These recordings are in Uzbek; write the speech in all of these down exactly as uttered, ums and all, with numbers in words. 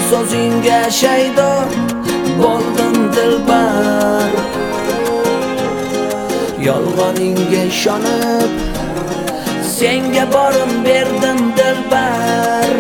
so'zingga shaydo bo'ldim dilbar. Yolg'oningga ishonib senga borim berdim dilbar.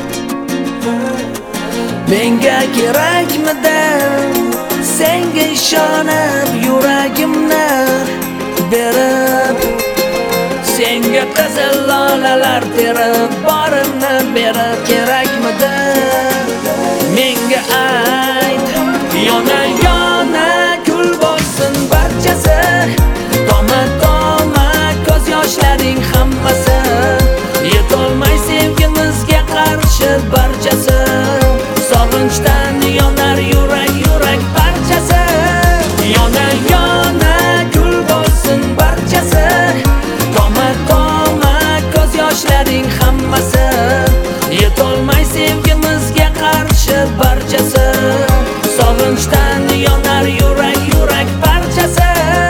Menga kerakmidi senga ishonib yuragimni berib, senga qizil lolalar terib borimni berib kerakmidi menga ayt. Yona yona kul bo'lsin barchasi, toma toma ko'z yoshlaring hammasi, yetolmay sevgimizga qarshi barchasi, sog'inchdan yonar yurak yurak parchasi. Yona yona kul bo'lsin barchasi, toma toma ko'z yoshlaring hammasi, yetolmay sevgimizga qarshi barchasi, sog'inchdan yonar yurak yurak parchasi.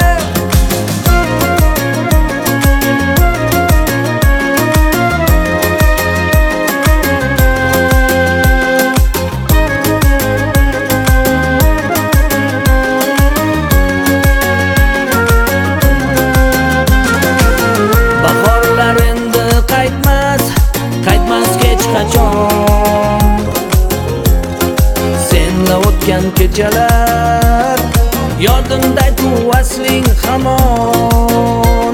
Bahorlar endi qaytmas, qaytmas hech qachon. Senla o'tgan kechalar yodimda asling hamon.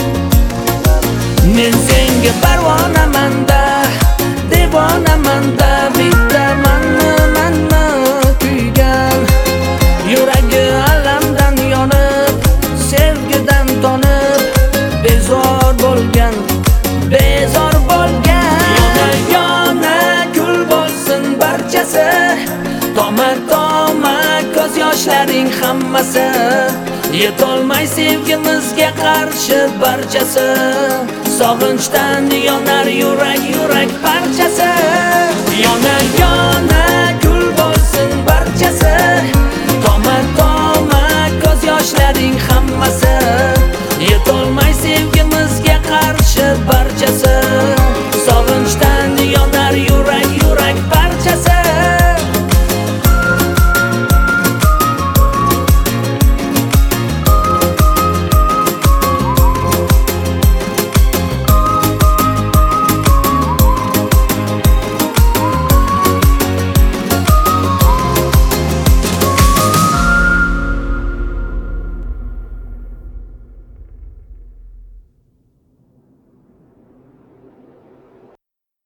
Men senga parvonaman-da, devonaman-da, bitta manmi manmi kuygan. Yuragi alamdan yonib, sevgidan tonib, bezor bo'lgan, bezor bo'lgan. Yona yona kul bo'lsin barchasi, toma toma ko'z yoshlaring hammasi, yetolmay sevgimizga qarshi barchasi, sog'inchdan yonar yurak yurak parchasi. Yona yona kul bo'lsin barchasi, toma toma ko'z yoshlaring hammasi, yetolmay